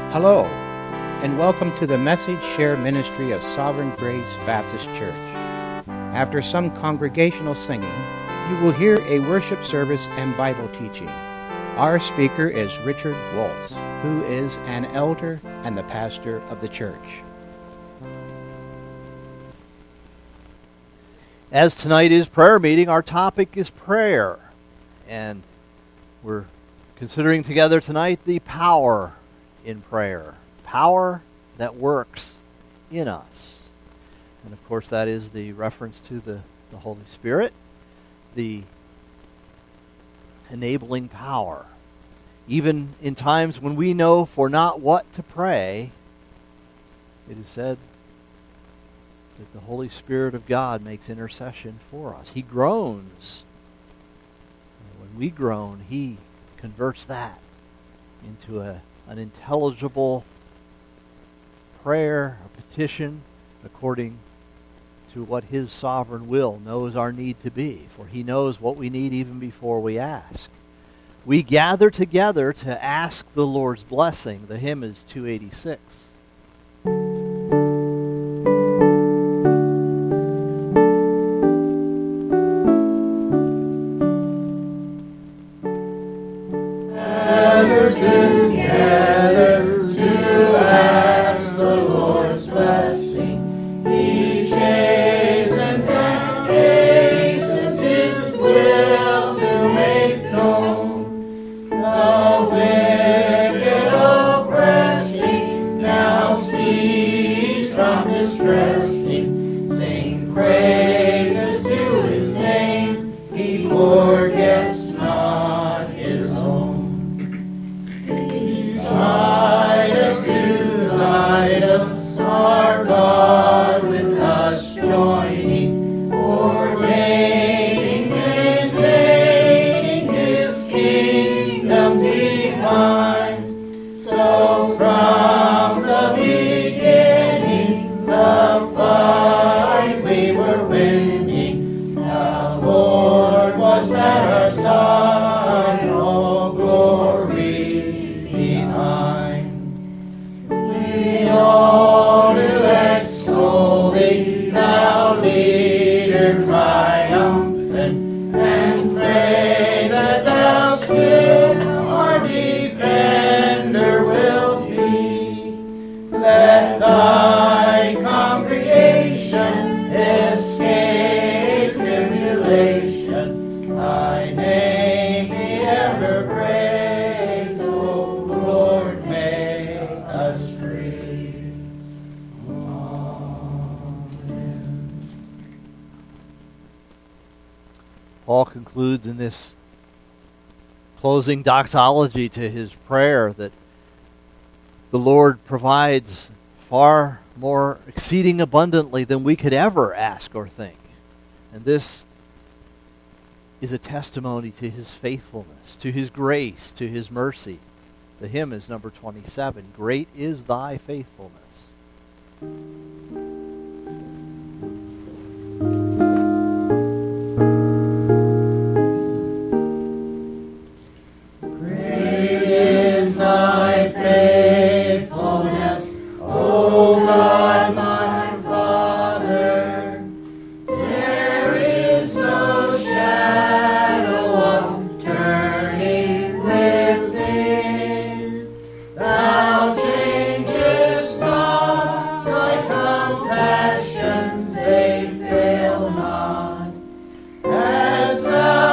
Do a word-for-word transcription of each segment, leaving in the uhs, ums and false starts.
Hello, and welcome to the Message Share Ministry of Sovereign Grace Baptist Church. After some congregational singing, you will hear a worship service and Bible teaching. Our speaker is Richard Waltz, who is an elder and the pastor of the church. As tonight is prayer meeting, our topic is prayer. And we're considering together tonight the power in prayer. Power that works in us. And of course that is the reference to the, the Holy Spirit, the enabling power. Even in times when we know for not what to pray, it is said that the Holy Spirit of God makes intercession for us. He groans. And when we groan, He converts that into a, an intelligible prayer, a petition, according to what His sovereign will knows our need to be. For He knows what we need even before we ask. We gather together to ask the Lord's blessing. The hymn is two eighty-six. Paul concludes in this closing doxology to his prayer that the Lord provides far more exceeding abundantly than we could ever ask or think. And this is a testimony to His faithfulness, to His grace, to His mercy. The hymn is number twenty-seven. Great is thy faithfulness.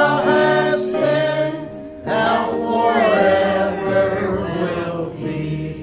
Forever will be.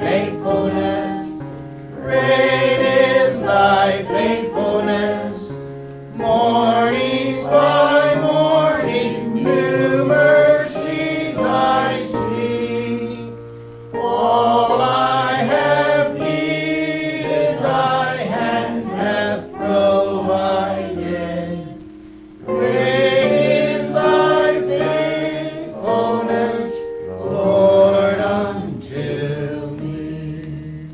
faithfulness. Great is thy faithfulness. Morning by morning, new mercies I see. All I have needed, thy hand hath provided. Great is thy faithfulness, Lord, unto me.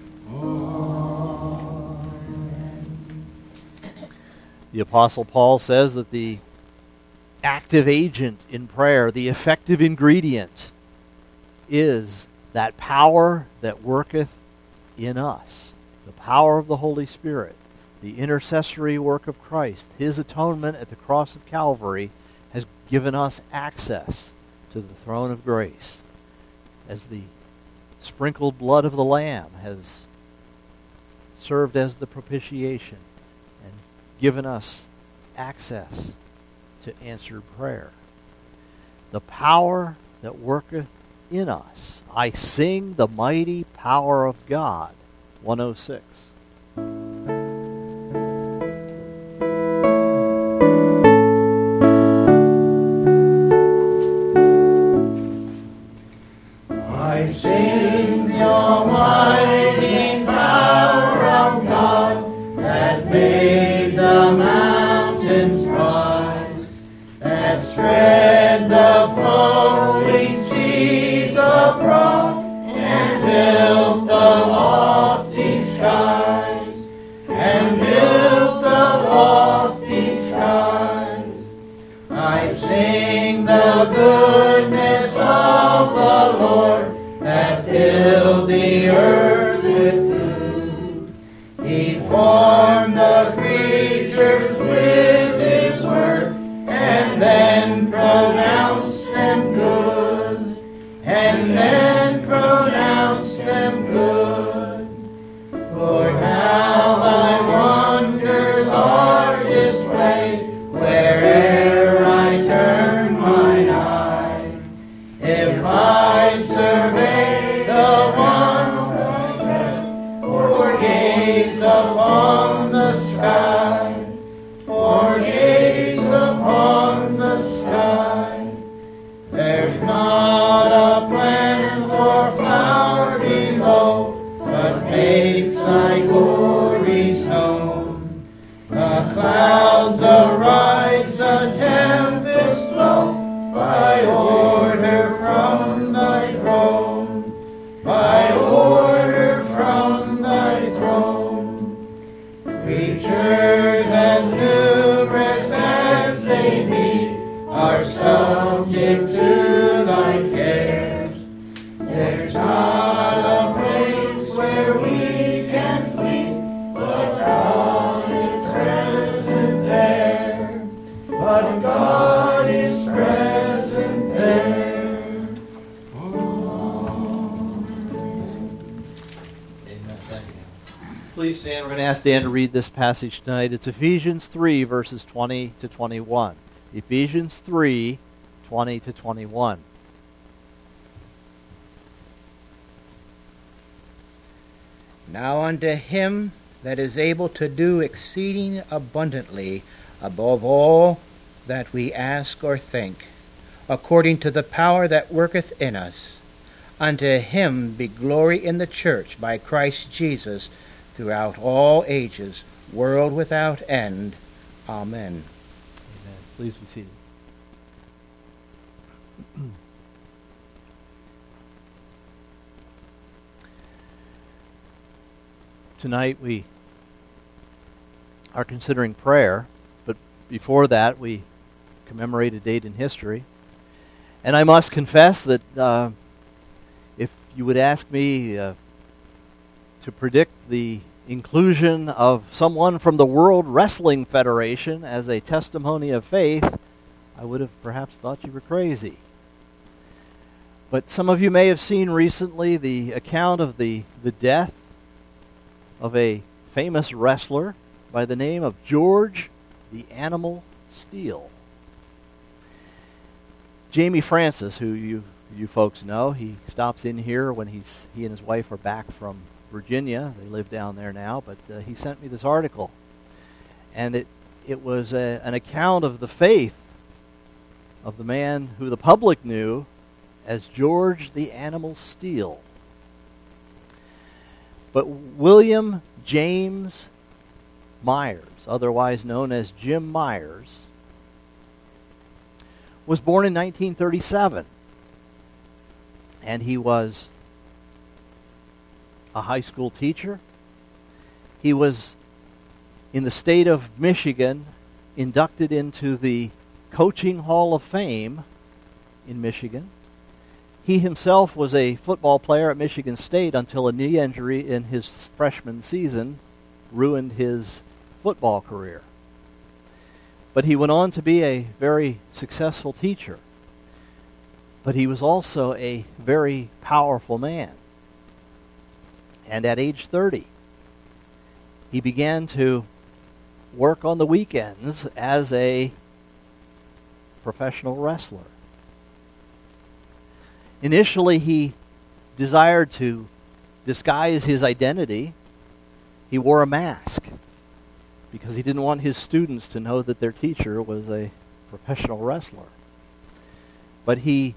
Amen. The Apostle Paul says that the active agent in prayer, the effective ingredient, is that power that worketh in us. The power of the Holy Spirit, the intercessory work of Christ, His atonement at the cross of Calvary has given us access to the throne of grace. As the sprinkled blood of the Lamb has served as the propitiation and given us access to answered prayer. The power that worketh in us. I sing the mighty power of God. one oh six. I sing the almighty power of God that made the mountains rise, that spread the flowing seas abroad, and built the lofty skies, and built the lofty skies. I sing the goodness of the Lord, that filled the earth with food. He formed the creatures with His word, and then pronounced them good, and then pronounced them good. Lord, how thy wonders are displayed, where'er I turn mine eye. If I survey the one I dread, or gaze upon the sky, or gaze upon the sky, there's not a plant or flower below, but makes thy glories known. The clouds arise, the tempest blow, by order from thy throne, by order from thy throne. Creatures as numerous as they be are subject to thy cares. There's not a place where we can flee, but God is present there. But God is present there. Amen. Thank you. Please stand. We're going to ask Dan to read this passage tonight. It's Ephesians three, verses twenty to twenty-one. Ephesians three, twenty to twenty-one. Now unto Him that is able to do exceeding abundantly above all that we ask or think, according to the power that worketh in us, unto Him be glory in the church by Christ Jesus throughout all ages, world without end. Amen. Amen. Please be seated. Tonight we are considering prayer, but before that we commemorate a date in history. And I must confess that uh, if you would ask me uh, to predict the inclusion of someone from the World Wrestling Federation as a testimony of faith, I would have perhaps thought you were crazy. But some of you may have seen recently the account of the, the death of a famous wrestler by the name of George the Animal Steele. Jamie Francis, who you you folks know, he stops in here when he's he and his wife are back from Virginia. They live down there now, but uh, he sent me this article. And it, it was a, an account of the faith of the man who the public knew as George the Animal Steele. But William James Myers, otherwise known as Jim Myers, was born in nineteen thirty-seven. And he was a high school teacher. He was, in the state of Michigan, inducted into the Coaching Hall of Fame in Michigan. He himself was a football player at Michigan State until a knee injury in his freshman season ruined his football career. But he went on to be a very successful teacher. But he was also a very powerful man. And at age thirty, he began to work on the weekends as a professional wrestler. Initially, he desired to disguise his identity. He wore a mask because he didn't want his students to know that their teacher was a professional wrestler. But he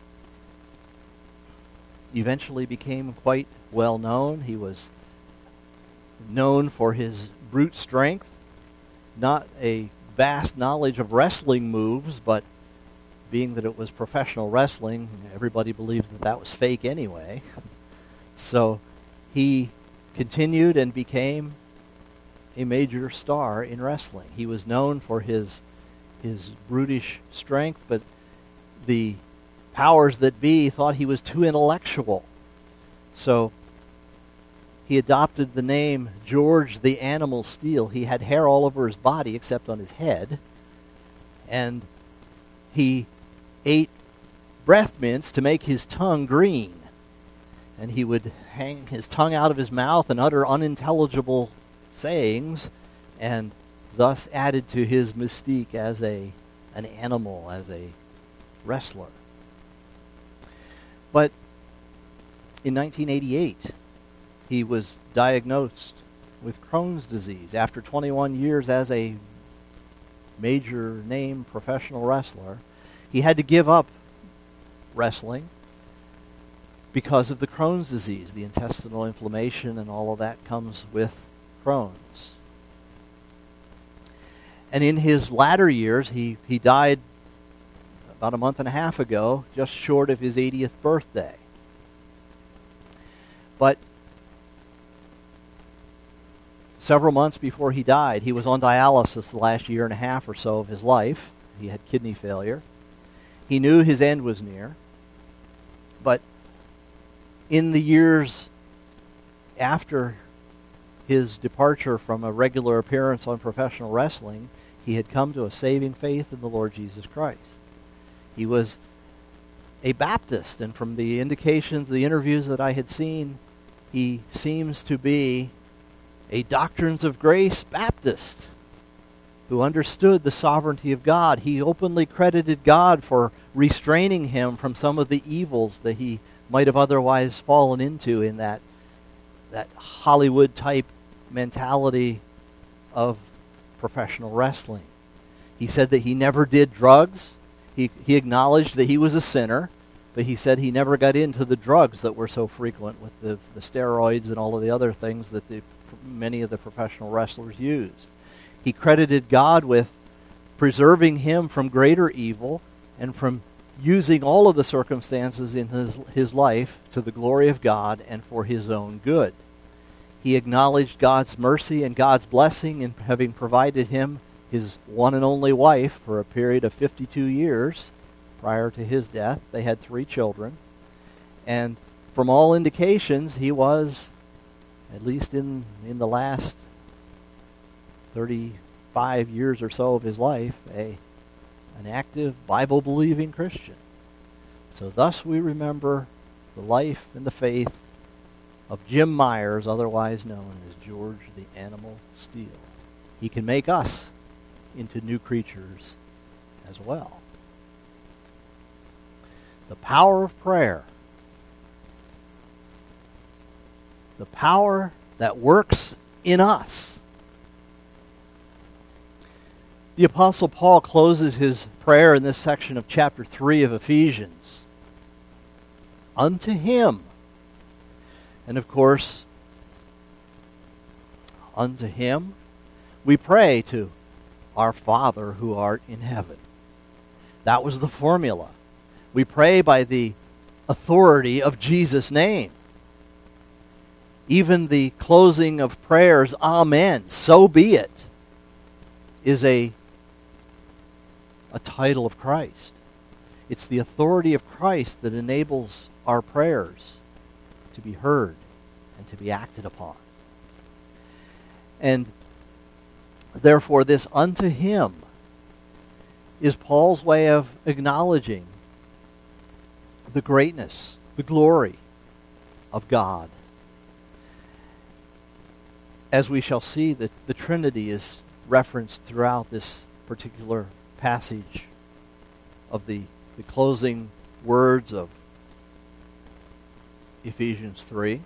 eventually became quite well known. He was known for his brute strength, not a vast knowledge of wrestling moves, but being that it was professional wrestling, everybody believed that that was fake anyway. So he continued and became a major star in wrestling. He was known for his his brutish strength, but the powers that be thought he was too intellectual. So he adopted the name George the Animal Steele. He had hair all over his body except on his head. And he ate breath mints to make his tongue green. And he would hang his tongue out of his mouth and utter unintelligible sayings, and thus added to his mystique as a an animal, as a wrestler. But in nineteen eighty-eight, he was diagnosed with Crohn's disease after twenty-one years as a major name professional wrestler. He had to give up wrestling because of the Crohn's disease. The intestinal inflammation and all of that comes with Crohn's. And in his latter years, he, he died about a month and a half ago, just short of his eightieth birthday. But several months before he died, he was on dialysis the last year and a half or so of his life. He had kidney failure. He knew his end was near. But in the years after his departure from a regular appearance on professional wrestling, he had come to a saving faith in the Lord Jesus Christ. He was a Baptist, and from the indications, the interviews that I had seen, he seems to be a Doctrines of Grace Baptist who understood the sovereignty of God. He openly credited God for restraining him from some of the evils that he might have otherwise fallen into in that that Hollywood-type mentality of professional wrestling. He said that he never did drugs. He, he acknowledged that he was a sinner, but he said he never got into the drugs that were so frequent with the, the steroids and all of the other things that the, many of the professional wrestlers used. He credited God with preserving him from greater evil and from using all of the circumstances in his, his life to the glory of God and for his own good. He acknowledged God's mercy and God's blessing in having provided him his one and only wife for a period of fifty-two years prior to his death. They had three children. And from all indications, he was, at least in, in the last thirty-five years or so of his life, a an active Bible-believing Christian. So thus we remember the life and the faith of Jim Myers, otherwise known as George the Animal Steele. He can make us into new creatures as well. The power of prayer. The power that works in us. The Apostle Paul closes his prayer in this section of chapter three of Ephesians. Unto him. And of course, unto him, we pray to our Father who art in heaven. That was the formula. We pray by the authority of Jesus' name. Even the closing of prayers, Amen, so be it, is a, a title of Christ. It's the authority of Christ that enables our prayers to be heard and to be acted upon. And therefore, this unto him is Paul's way of acknowledging the greatness, the glory of God. As we shall see, that the Trinity is referenced throughout this particular passage of the, the closing words of Ephesians three.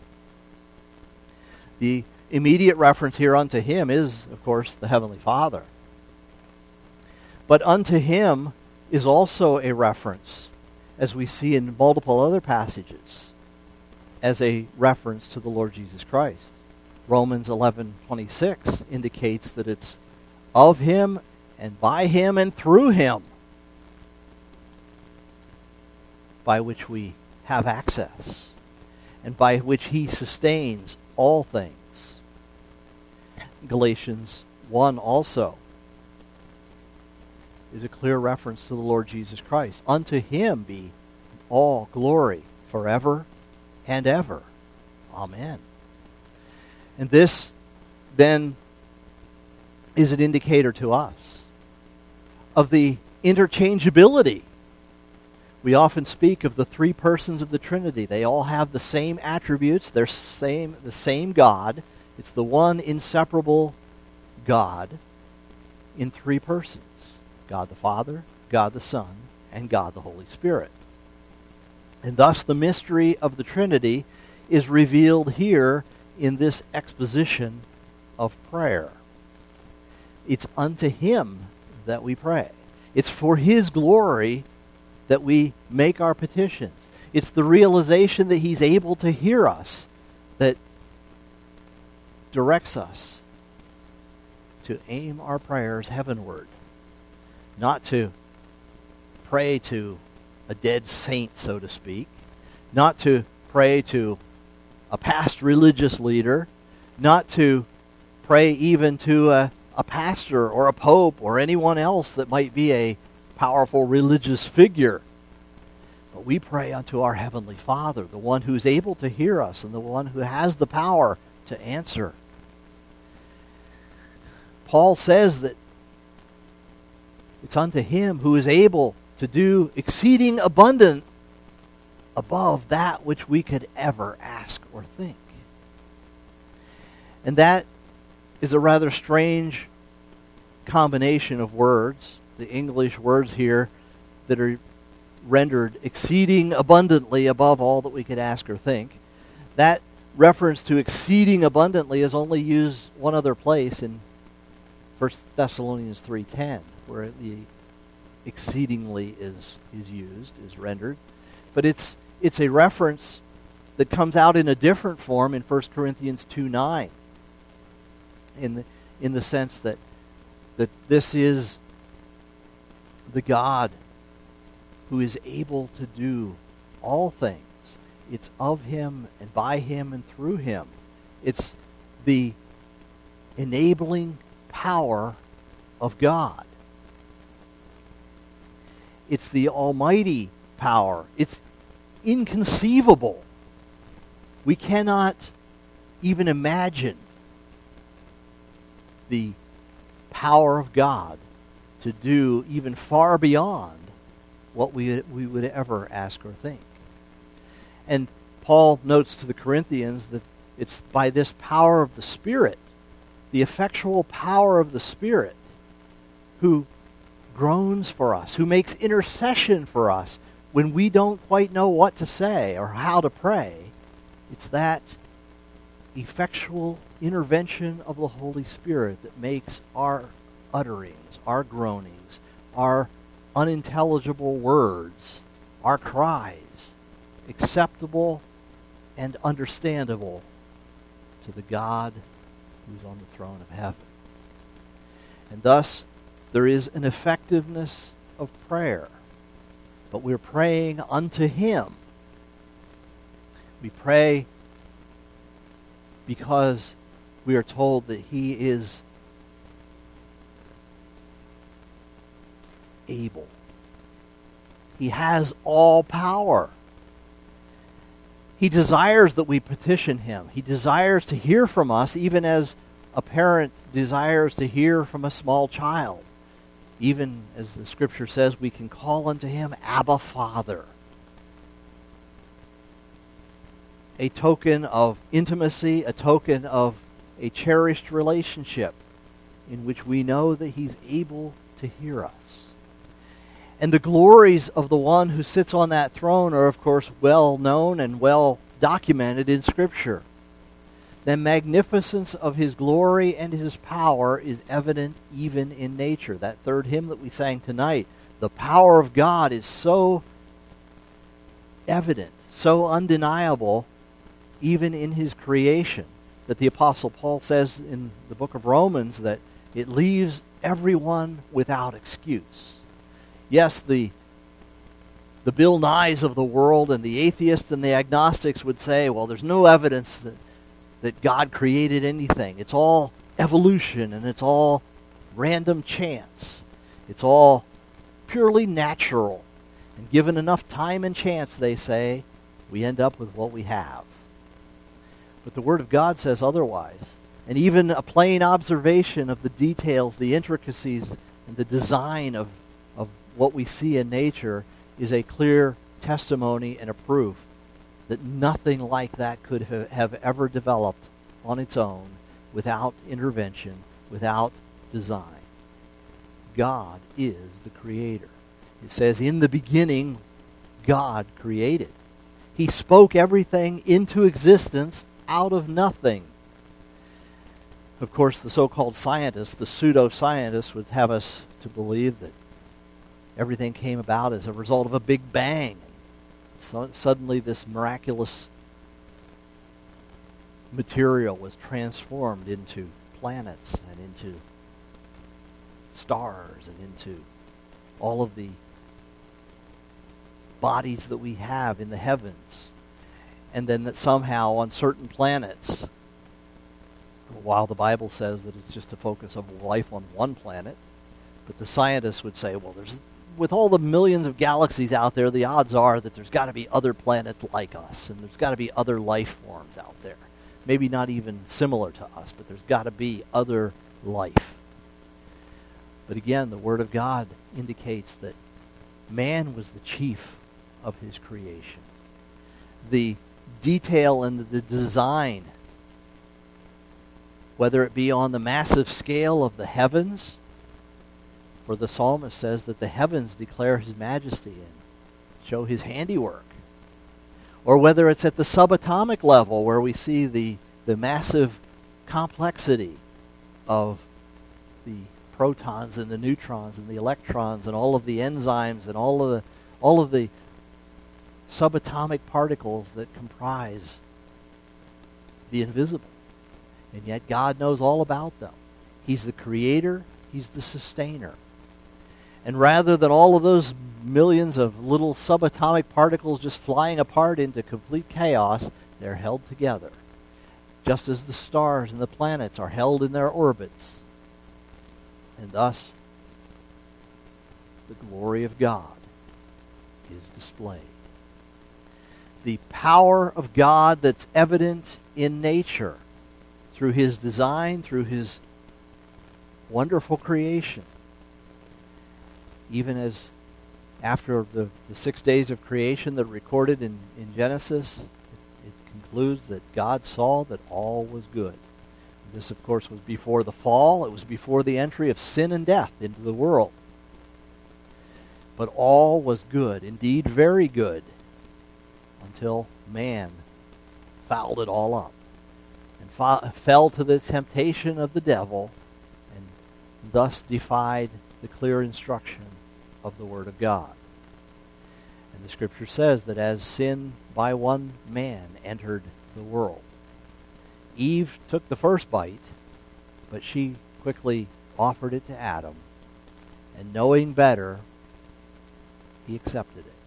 The immediate reference here unto him is, of course, the Heavenly Father. But unto him is also a reference, as we see in multiple other passages, as a reference to the Lord Jesus Christ. Romans eleven twenty-six indicates that it's of him and by him and through him by which we have access and by which he sustains all things. Galatians one also is a clear reference to the Lord Jesus Christ. Unto him be all glory forever and ever. Amen. And this, then, is an indicator to us of the interchangeability. We often speak of the three persons of the Trinity. They all have the same attributes. They're same, the same God. It's the one inseparable God in three persons. God the Father, God the Son, and God the Holy Spirit. And thus the mystery of the Trinity is revealed here in this exposition of prayer. It's unto him that we pray. It's for his glory that we make our petitions. It's the realization that he's able to hear us that directs us to aim our prayers heavenward, not to pray to a dead saint, so to speak, not to pray to a past religious leader, not to pray even to a, a pastor or a pope or anyone else that might be a powerful religious figure. But we pray unto our Heavenly Father, the one who's able to hear us and the one who has the power to answer. Paul says that it's unto him who is able to do exceeding abundant above that which we could ever ask or think. And that is a rather strange combination of words, the English words here that are rendered exceeding abundantly above all that we could ask or think. That reference to exceeding abundantly is only used one other place in First Thessalonians three ten, where the exceedingly is, is used, is rendered. But it's It's a reference that comes out in a different form in First Corinthians two nine, in the, in the sense that, that this is the God who is able to do all things. It's of him and by him and through him. It's the enabling power of God. It's the almighty power. It's inconceivable. We cannot even imagine the power of God to do even far beyond what we, we would ever ask or think. And Paul notes to the Corinthians that it's by this power of the Spirit, the effectual power of the Spirit, who groans for us, who makes intercession for us when we don't quite know what to say or how to pray, it's that effectual intervention of the Holy Spirit that makes our utterings, our groanings, our unintelligible words, our cries acceptable and understandable to the God who's on the throne of heaven. And thus, there is an effectiveness of prayer, but we're praying unto Him. We pray because we are told that He is able. He has all power. He desires that we petition Him. He desires to hear from us, even as a parent desires to hear from a small child. Even as the Scripture says, we can call unto Him, Abba, Father. A token of intimacy, a token of a cherished relationship in which we know that He's able to hear us. And the glories of the one who sits on that throne are, of course, well known and well documented in Scripture. The magnificence of His glory and His power is evident even in nature. That third hymn that we sang tonight, the power of God is so evident, so undeniable, even in His creation, that the Apostle Paul says in the book of Romans that it leaves everyone without excuse. Yes, the the Bill Nyes of the world and the atheists and the agnostics would say, well, there's no evidence that, that God created anything. It's all evolution and it's all random chance. It's all purely natural. And given enough time and chance, they say, we end up with what we have. But the Word of God says otherwise. And even a plain observation of the details, the intricacies, and the design of, of what we see in nature is a clear testimony and a proof that nothing like that could ha- have ever developed on its own without intervention, without design. God is the Creator. It says, in the beginning, God created. He spoke everything into existence out of nothing. Of course, the so-called scientists, the pseudo-scientists, would have us to believe that everything came about as a result of a big bang. So suddenly this miraculous material was transformed into planets and into stars and into all of the bodies that we have in the heavens. And then that somehow on certain planets, while the Bible says that it's just a focus of life on one planet, but the scientists would say, well, there's with all the millions of galaxies out there, the odds are that there's got to be other planets like us, and there's got to be other life forms out there. Maybe not even similar to us, but there's got to be other life. But again, the Word of God indicates that man was the chief of his creation. The detail and the design, whether it be on the massive scale of the heavens, for the psalmist says that the heavens declare His majesty and show His handiwork, or whether it's at the subatomic level where we see the, the massive complexity of the protons and the neutrons and the electrons and all of the enzymes and all of the all of the subatomic particles that comprise the invisible. And yet God knows all about them. He's the creator, He's the sustainer. And rather than all of those millions of little subatomic particles just flying apart into complete chaos, they're held together, just as the stars and the planets are held in their orbits. And thus, the glory of God is displayed. The power of God that's evident in nature through His design, through His wonderful creation. Even as after the, the six days of creation that are recorded in, in Genesis, it, it concludes that God saw that all was good. This, of course, was before the fall. It was before the entry of sin and death into the world. But all was good, indeed very good, until man fouled it all up and fa- fell to the temptation of the devil and thus defied the clear instruction of the Word of God. And the Scripture says that as sin by one man entered the world, Eve took the first bite, but she quickly offered it to Adam, and knowing better, he accepted it.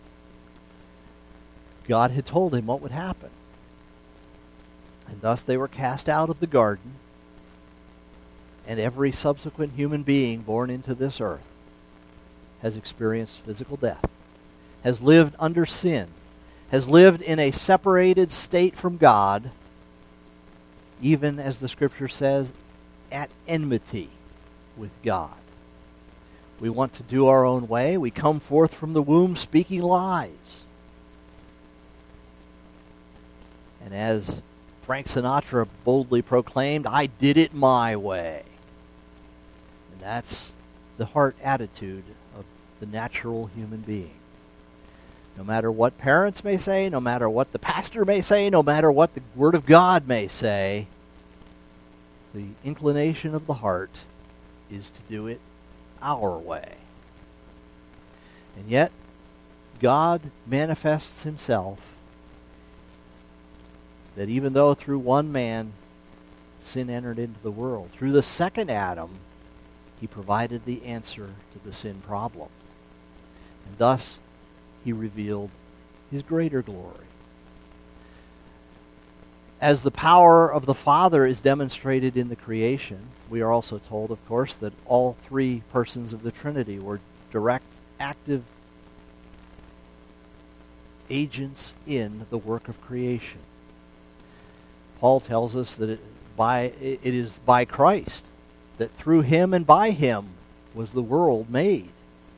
God had told him what would happen. And thus they were cast out of the garden, and every subsequent human being born into this earth has experienced physical death, has lived under sin, has lived in a separated state from God, even as the Scripture says, at enmity with God. We want to do our own way. We come forth from the womb speaking lies. And as Frank Sinatra boldly proclaimed, I did it my way. And that's the heart attitude of the natural human being. No matter what parents may say, no matter what the pastor may say, no matter what the Word of God may say, the inclination of the heart is to do it our way. And yet, God manifests himself that even though through one man sin entered into the world, through the second Adam, he provided the answer to the sin problem. And thus, he revealed his greater glory. As the power of the Father is demonstrated in the creation, we are also told, of course, that all three persons of the Trinity were direct, active agents in the work of creation. Paul tells us that it, by, it is by Christ, that through him and by him was the world made.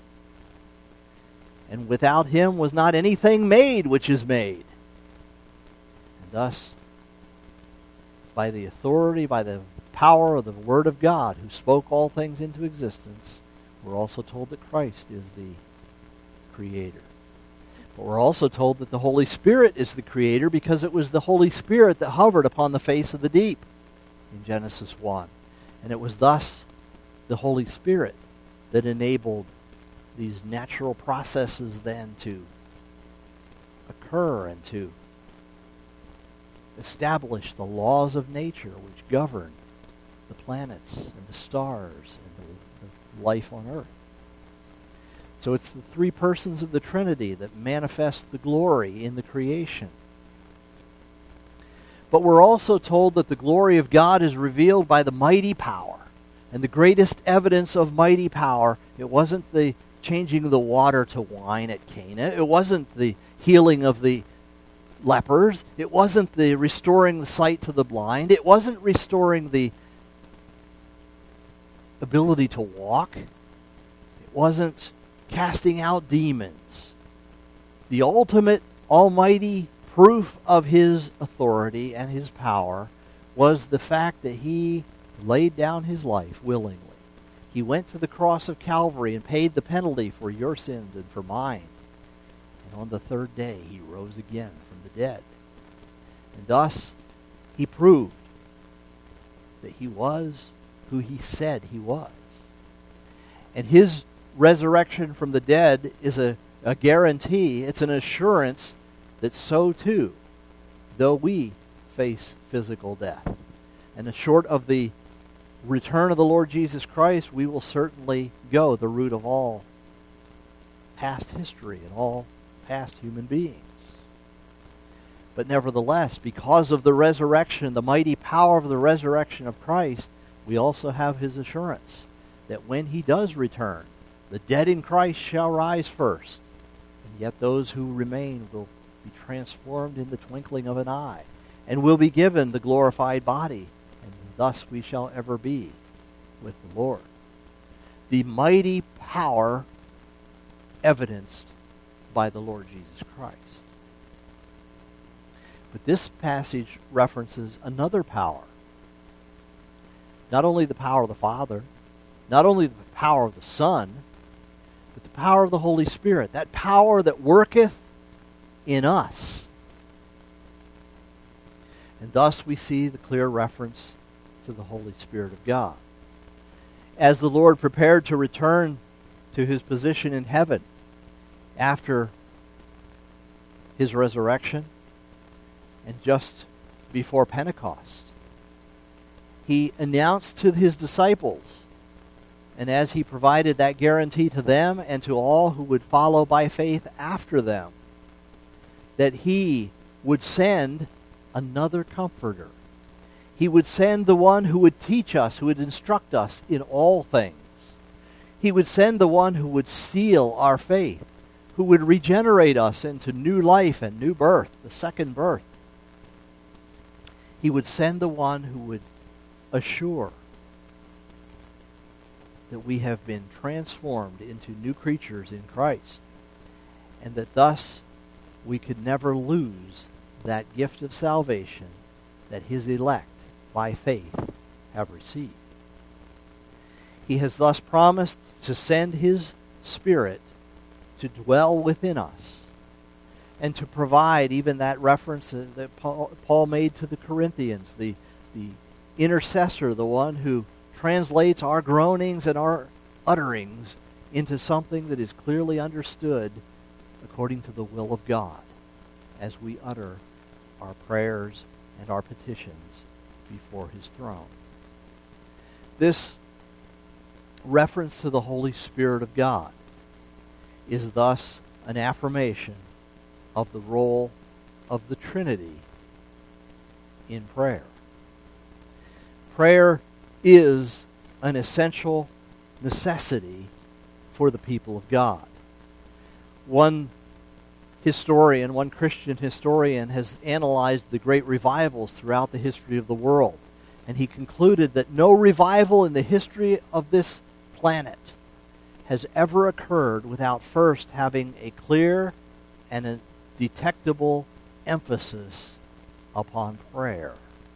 And without him was not anything made which is made. And thus, by the authority, by the power of the Word of God, who spoke all things into existence, we're also told that Christ is the Creator. But we're also told that the Holy Spirit is the Creator because it was the Holy Spirit that hovered upon the face of the deep in Genesis one. And it was thus the Holy Spirit that enabled these natural processes then to occur and to establish the laws of nature which govern the planets and the stars and the, the life on earth. So it's the three persons of the Trinity that manifest the glory in the creation. But we're also told that the glory of God is revealed by the mighty power. And the greatest evidence of mighty power, it wasn't the changing of the water to wine at Cana. It wasn't the healing of the lepers. It wasn't the restoring the sight to the blind. It wasn't restoring the ability to walk. It wasn't casting out demons. The ultimate almighty proof of his authority and his power was the fact that he laid down his life willingly. He went to the cross of Calvary and paid the penalty for your sins and for mine. And on the third day he rose again from the dead. And thus he proved that he was who he said he was. And his resurrection from the dead is a, a guarantee, it's an assurance that so too, though we face physical death, and short of the return of the Lord Jesus Christ, we will certainly go the route of all past history and all past human beings. But nevertheless, because of the resurrection, the mighty power of the resurrection of Christ, we also have his assurance that when he does return, the dead in Christ shall rise first, and yet those who remain will be transformed in the twinkling of an eye, and will be given the glorified body, and thus we shall ever be with the Lord. The mighty power evidenced by the Lord Jesus Christ. But this passage references another power. Not only the power of the Father, not only the power of the Son, but the the power of the Holy Spirit, that power that worketh in us. And thus we see the clear reference to the Holy Spirit of God. As the Lord prepared to return to his position in heaven after his resurrection and just before Pentecost, he announced to his disciples, and as he provided that guarantee to them and to all who would follow by faith after them, that he would send another comforter. He would send the one who would teach us, who would instruct us in all things. He would send the one who would seal our faith, who would regenerate us into new life and new birth, the second birth. He would send the one who would assure that we have been transformed into new creatures in Christ, and that thus we could never lose that gift of salvation that his elect by faith have received. He has thus promised to send his Spirit to dwell within us and to provide even that reference that Paul made to the Corinthians, the, the intercessor, the one who translates our groanings and our utterings into something that is clearly understood according to the will of God as we utter our prayers and our petitions before his throne. This reference to the Holy Spirit of God is thus an affirmation of the role of the Trinity in prayer. Prayer is an essential necessity for the people of God. One historian, one Christian historian, has analyzed the great revivals throughout the history of the world, and he concluded that no revival in the history of this planet has ever occurred without first having a clear and a detectable emphasis upon prayer.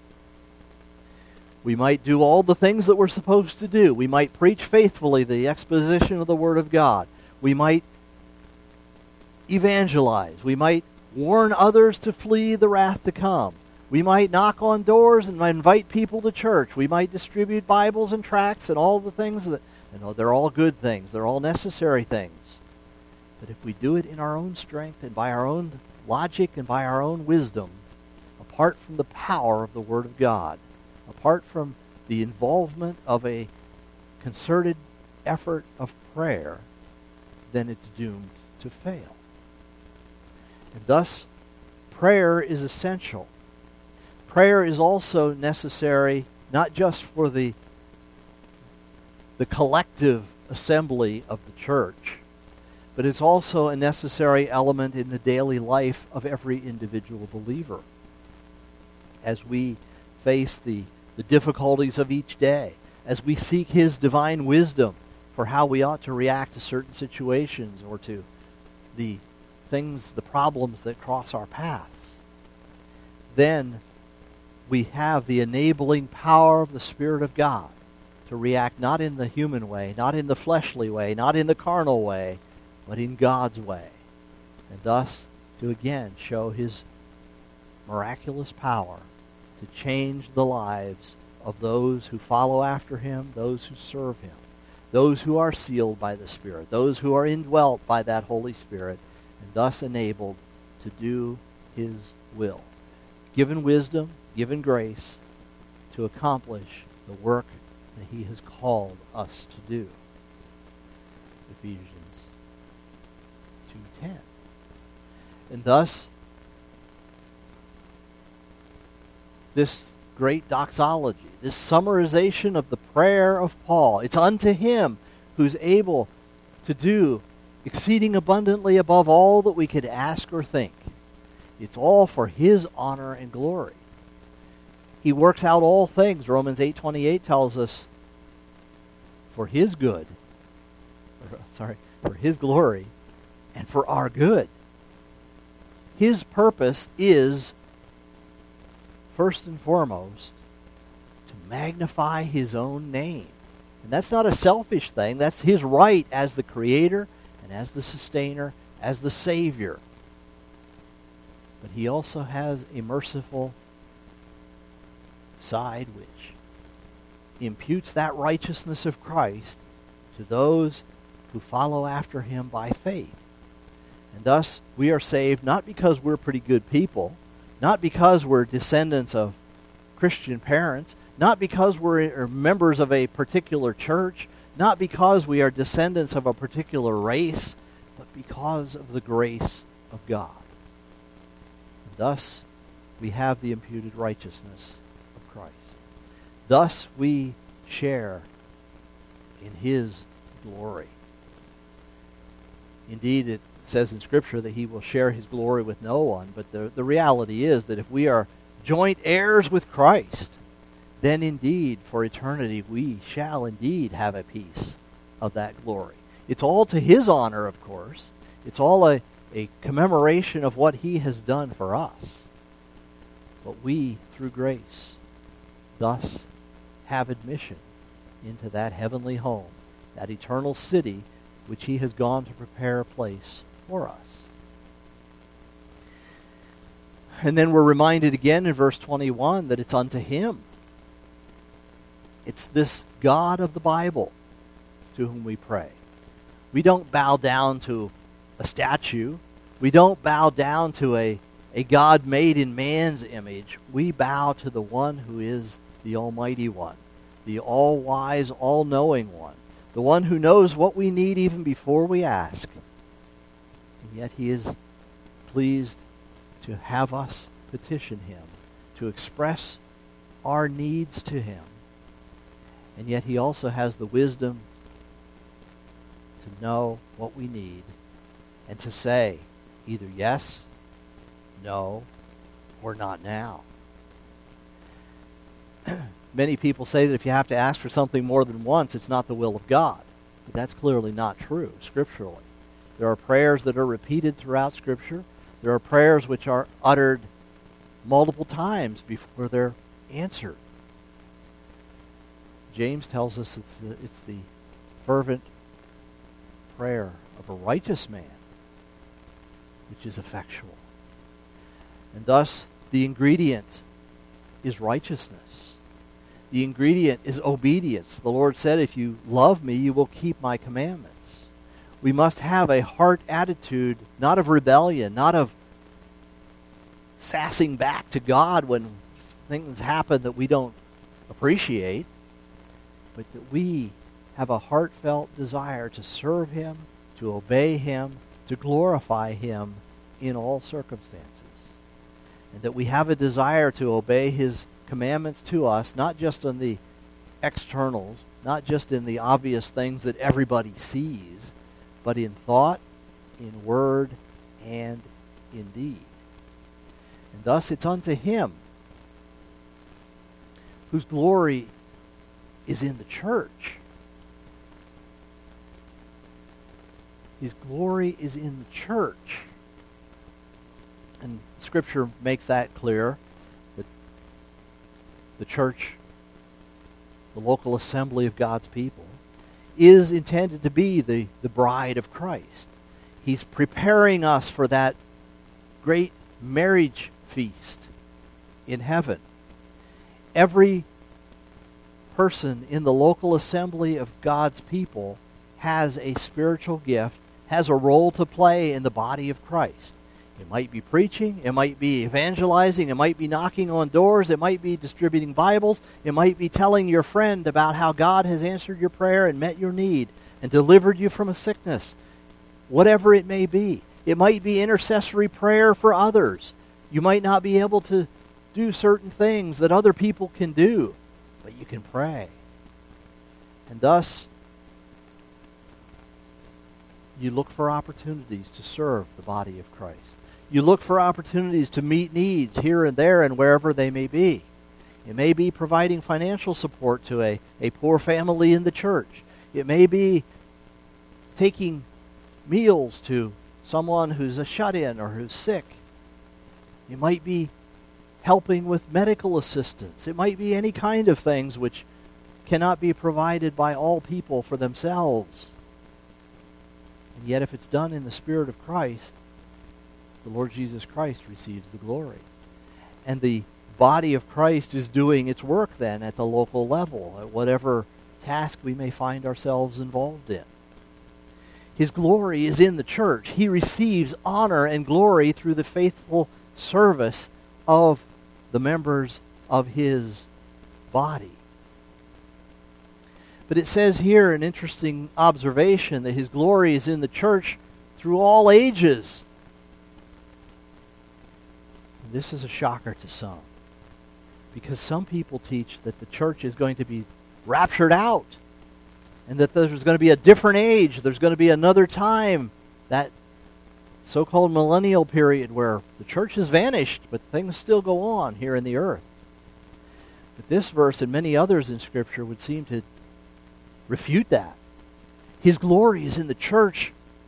We might do all the things that we're supposed to do. We might preach faithfully the exposition of the Word of God. We might evangelize. We might warn others to flee the wrath to come. We might knock on doors and invite people to church. We might distribute Bibles and tracts and all the things that, you know, they're all good things. They're all necessary things. But if we do it in our own strength and by our own logic and by our own wisdom, apart from the power of the Word of God, apart from the involvement of a concerted effort of prayer, then it's doomed to fail. And thus, prayer is essential. Prayer is also necessary not just for the, the collective assembly of the church, but it's also a necessary element in the daily life of every individual believer. As we face the, the difficulties of each day, as we seek his divine wisdom for how we ought to react to certain situations or to the things, the problems that cross our paths, then we have the enabling power of the Spirit of God to react not in the human way, not in the fleshly way, not in the carnal way, but in God's way, and thus to again show his miraculous power to change the lives of those who follow after him, those who serve him, those who are sealed by the Spirit, those who are indwelt by that Holy Spirit, and thus enabled to do his will. Given wisdom, given grace to accomplish the work that he has called us to do. Ephesians two ten. And thus, this great doxology, this summarization of the prayer of Paul, it's unto him who's able to do exceeding abundantly above all that we could ask or think. It's all for his honor and glory. He works out all things, Romans eight twenty-eight tells us, for his good, or, sorry, for his glory, and for our good. His purpose is, first and foremost, to magnify his own name. And that's not a selfish thing. That's his right as the creator and as the sustainer, as the Savior. But he also has a merciful side which imputes that righteousness of Christ to those who follow after him by faith. And thus we are saved not because we're pretty good people, not because we're descendants of Christian parents, not because we're members of a particular church, not because we are descendants of a particular race, but because of the grace of God. And thus we have the imputed righteousness of Christ. Thus we share in his glory. Indeed, it says in Scripture that he will share his glory with no one, but the, the reality is that if we are joint heirs with Christ, then indeed, for eternity, we shall indeed have a piece of that glory. It's all to his honor, of course. It's all a, a commemoration of what he has done for us. But we, through grace, thus have admission into that heavenly home, that eternal city which he has gone to prepare a place for us. And then we're reminded again in verse twenty-one that it's unto him. It's this God of the Bible to whom we pray. We don't bow down to a statue. We don't bow down to a, a God made in man's image. We bow to the one who is the Almighty One, the all-wise, all-knowing one, the one who knows what we need even before we ask. And yet he is pleased to have us petition him, to express our needs to him. And yet he also has the wisdom to know what we need and to say either yes, no, or not now. Many people say that if you have to ask for something more than once, it's not the will of God. But that's clearly not true scripturally. There are prayers that are repeated throughout Scripture. There are prayers which are uttered multiple times before they're answered. James tells us it's the, it's the fervent prayer of a righteous man which is effectual. And thus, the ingredient is righteousness. The ingredient is obedience. The Lord said, if you love me, you will keep my commandments. We must have a heart attitude, not of rebellion, not of sassing back to God when things happen that we don't appreciate, but that we have a heartfelt desire to serve him, to obey him, to glorify him in all circumstances. And that we have a desire to obey his commandments to us, not just on the externals, not just in the obvious things that everybody sees, but in thought, in word, and in deed. And thus it's unto him whose glory is in the church. His glory is in the church. And Scripture makes that clear, that the church, the local assembly of God's people, is intended to be the, the bride of Christ. He's preparing us for that great marriage feast in heaven. Every person in the local assembly of God's people has a spiritual gift, has a role to play in the body of Christ. It might be preaching, it might be evangelizing, it might be knocking on doors, it might be distributing Bibles, it might be telling your friend about how God has answered your prayer and met your need and delivered you from a sickness. Whatever it may be. It might be intercessory prayer for others. You might not be able to do certain things that other people can do, but you can pray. And thus, you look for opportunities to serve the body of Christ. You look for opportunities to meet needs here and there and wherever they may be. It may be providing financial support to a, a poor family in the church. It may be taking meals to someone who's a shut-in or who's sick. It might be helping with medical assistance. It might be any kind of things which cannot be provided by all people for themselves. And yet if it's done in the Spirit of Christ, the Lord Jesus Christ receives the glory. And the body of Christ is doing its work then at the local level, at whatever task we may find ourselves involved in. His glory is in the church. He receives honor and glory through the faithful service of the members of his body. But it says here an interesting observation that his glory is in the church through all ages. And this is a shocker to some, because some people teach that the church is going to be raptured out, and that there's going to be a different age, there's going to be another time, that so-called millennial period where the church has vanished, but things still go on here in the earth. But this verse and many others in Scripture would seem to refute that. His glory is in the church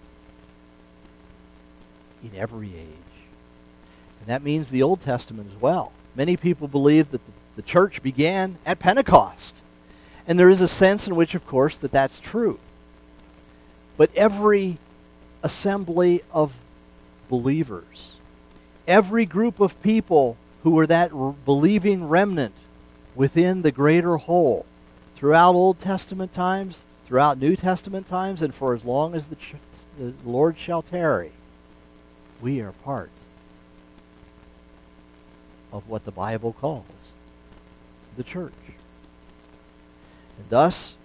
in every age. And that means the Old Testament as well. Many people believe that the church began at Pentecost. And there is a sense in which, of course, that that's true. But every assembly of believers, every group of people who were that r- believing remnant within the greater whole, throughout Old Testament times, throughout New Testament times, and for as long as the, ch- the Lord shall tarry, we are part of what the Bible calls the church. And thus,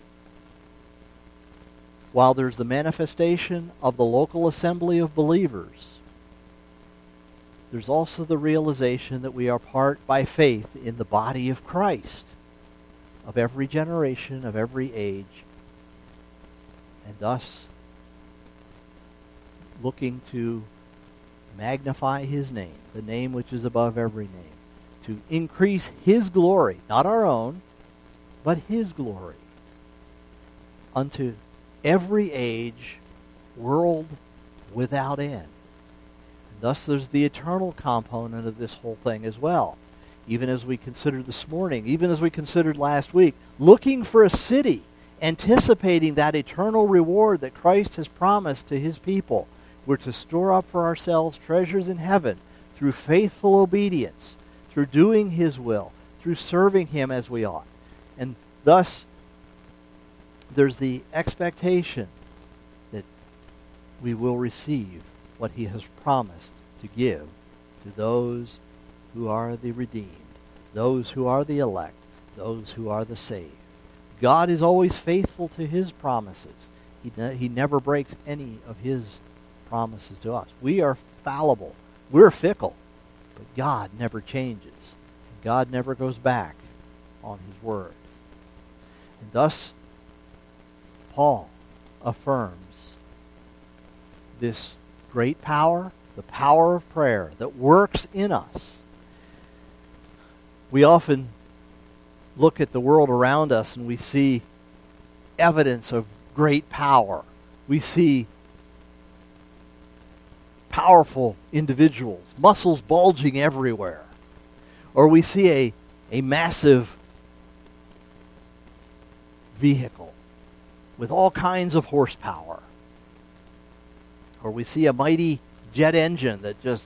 while there's the manifestation of the local assembly of believers, there's also the realization that we are part by faith in the body of Christ, of every generation, of every age, and thus looking to magnify his name, the name which is above every name, to increase his glory, not our own, but his glory, unto every age, world without end. And thus there's the eternal component of this whole thing as well. Even as we considered this morning, even as we considered last week, looking for a city, anticipating that eternal reward that Christ has promised to his people. We're to store up for ourselves treasures in heaven through faithful obedience, through doing his will, through serving him as we ought. And thus, there's the expectation that we will receive what he has promised to give to those who are the redeemed, those who are the elect, those who are the saved. God is always faithful to his promises. He, ne- he never breaks any of his promises to us. We are fallible. We're fickle. But God never changes. God never goes back on his word. And thus, Paul affirms this great power, the power of prayer that works in us. We often look at the world around us and we see evidence of great power. We see powerful individuals, muscles bulging everywhere. Or we see a, a massive vehicle with all kinds of horsepower. Or we see a mighty jet engine that just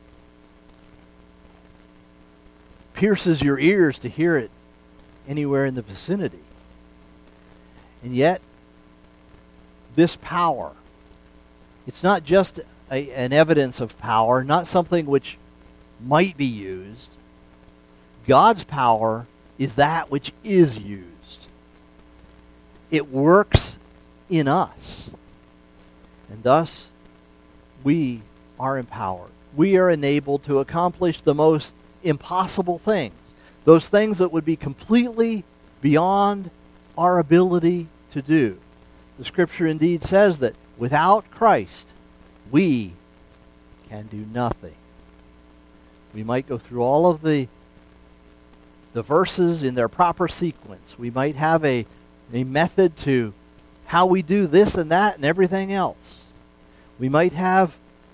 pierces your ears to hear it anywhere in the vicinity. And yet, this power, it's not just a, an evidence of power, not something which might be used. God's power is that which is used. It works in us. And thus, we are empowered. We are enabled to accomplish the most impossible things. Those things that would be completely beyond our ability to do. The Scripture indeed says that without Christ, we can do nothing. We might go through all of the, the verses in their proper sequence. We might have a, a method to how we do this and that and everything else. We might have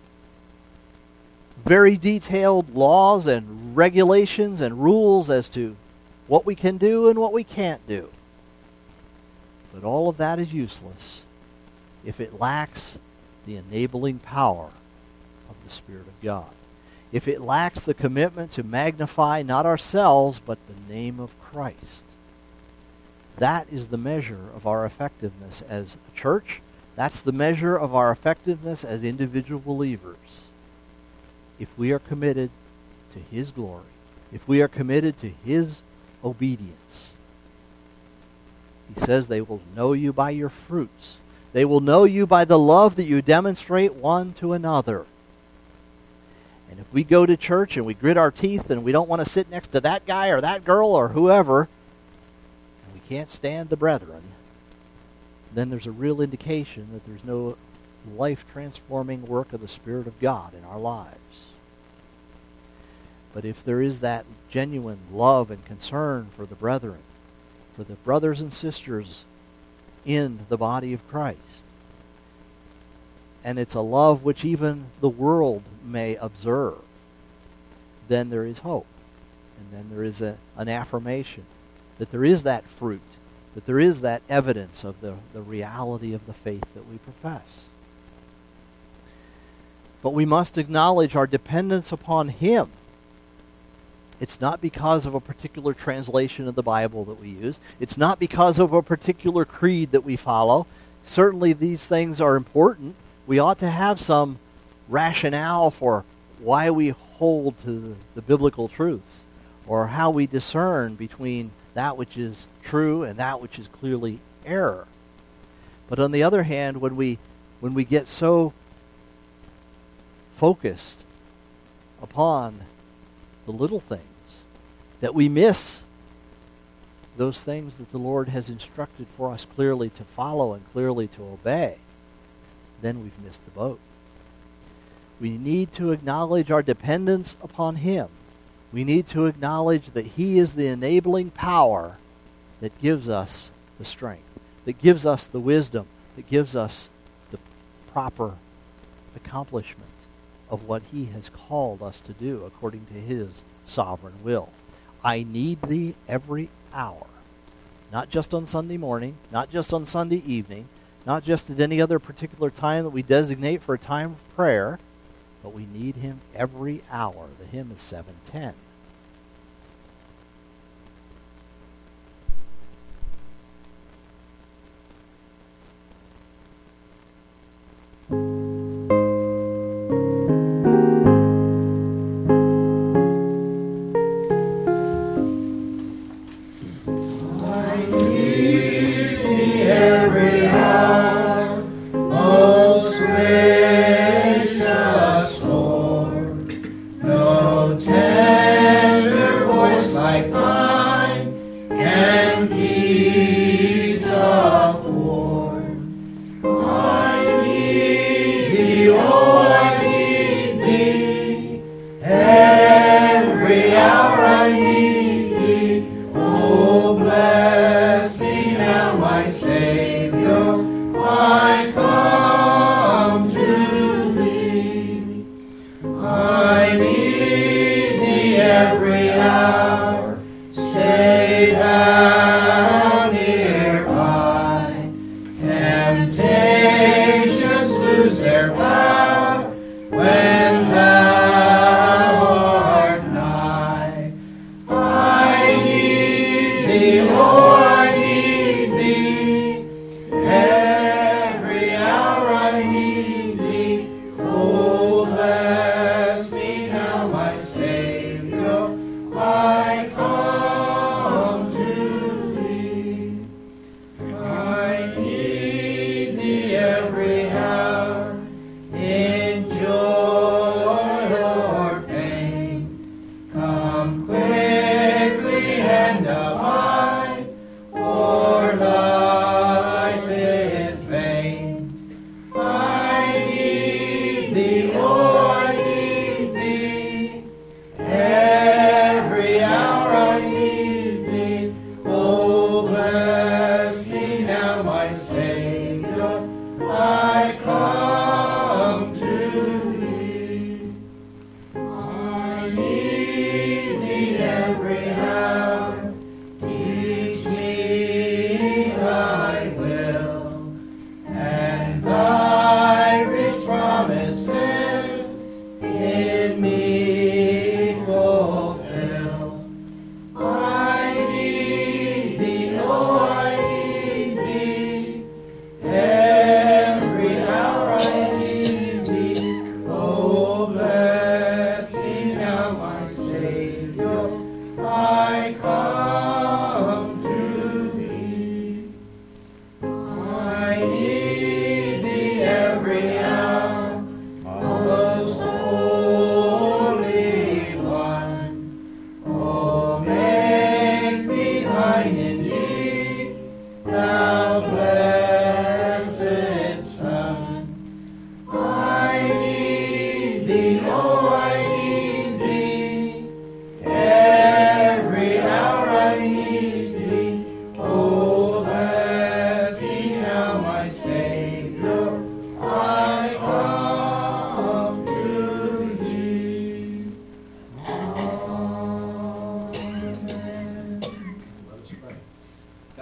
very detailed laws and regulations and rules as to what we can do and what we can't do. But all of that is useless if it lacks the enabling power of the Spirit of God. If it lacks the commitment to magnify not ourselves, but the name of Christ, that is the measure of our effectiveness as a church. That's the measure of our effectiveness as individual believers. If we are committed to His glory, if we are committed to His obedience. He says they will know you by your fruits. They will know you by the love that you demonstrate one to another. And if we go to church and we grit our teeth and we don't want to sit next to that guy or that girl or whoever, and we can't stand the brethren, then there's a real indication that there's no life-transforming work of the Spirit of God in our lives. But if there is that genuine love and concern for the brethren, for the brothers and sisters in the body of Christ, and it's a love which even the world may observe, then there is hope. And then there is a, an affirmation that there is that fruit, that there is that evidence of the, the reality of the faith that we profess. But we must acknowledge our dependence upon Him. It's not because of a particular translation of the Bible that we use. It's not because of a particular creed that we follow. Certainly these things are important. We ought to have some rationale for why we hold to the, the biblical truths, or how we discern between that which is true and that which is clearly error. But on the other hand, when we when we get so focused upon the little things that we miss those things that the Lord has instructed for us clearly to follow and clearly to obey, then we've missed the boat. We need to acknowledge our dependence upon Him. We need to acknowledge that He is the enabling power that gives us the strength, that gives us the wisdom, that gives us the proper accomplishment of what He has called us to do according to His sovereign will. I need Thee every hour, not just on Sunday morning, not just on Sunday evening, not just at any other particular time that we designate for a time of prayer, but we need Him every hour. The hymn is seven ten. Thy rich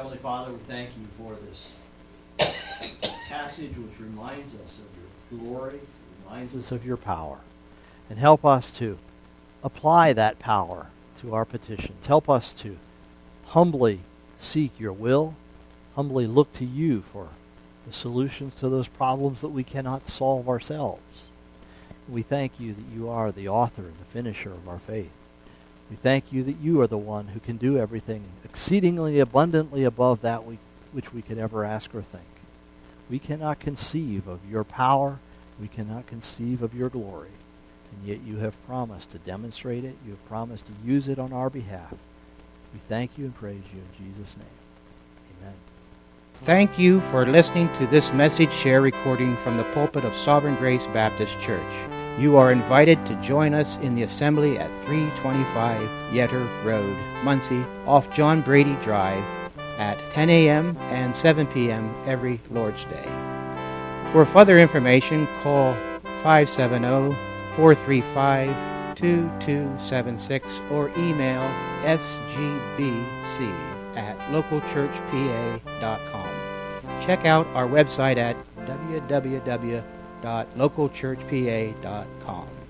Heavenly Father, we thank you for this passage which reminds us of your glory, reminds us of your power. And help us to apply that power to our petitions. Help us to humbly seek your will, humbly look to you for the solutions to those problems that we cannot solve ourselves. We thank you that you are the author and the finisher of our faith. We thank you that you are the one who can do everything exceedingly abundantly above that we, which we could ever ask or think. We cannot conceive of your power. We cannot conceive of your glory. And yet you have promised to demonstrate it. You have promised to use it on our behalf. We thank you and praise you in Jesus' name. Amen. Thank you for listening to this message share recording from the pulpit of Sovereign Grace Baptist Church. You are invited to join us in the assembly at three twenty-five Yetter Road, Muncie, off John Brady Drive, at ten a.m. and seven p.m. every Lord's Day. For further information, call five seven zero, four three five, two two seven six or email s g b c at local church p a dot com. Check out our website at w w w dot local church p a dot com.